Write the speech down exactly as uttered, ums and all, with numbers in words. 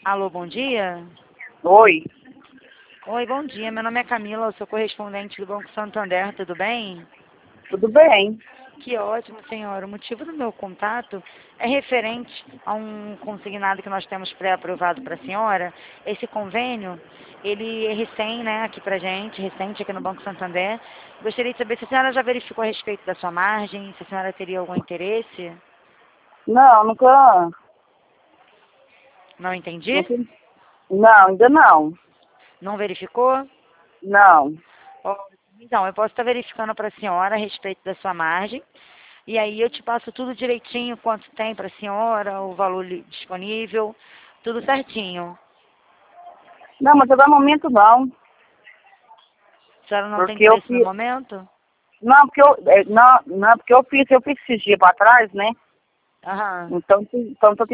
Alô, bom dia? Oi, Oi, bom dia. Meu nome é Camila, eu sou correspondente do Banco Santander, tudo bem? tudo bem? Que ótimo, senhora. O motivo do meu contato é referente a um consignado que nós temos pré-aprovado para a senhora. Esse convênio, ele é recém, né, aqui para gente, recente aqui no Banco Santander. Gostaria de saber se a senhora já verificou a respeito da sua margem, se a senhora teria algum interesse. Não, nunca. Não entendi? nunca não, ainda não. Não verificou? Não. Ó, Então, eu posso estar verificando para a senhora a respeito da sua margem. E aí eu te passo tudo direitinho, quanto tem para a senhora, o valor li- disponível, tudo certinho. Não, mas até o momento não. A senhora não tem Porque eu interesse no fiz. momento? Não, porque eu. é, Não, não, porque eu fiz, eu fiz esses dias pra trás, né? Aham. Então, então tô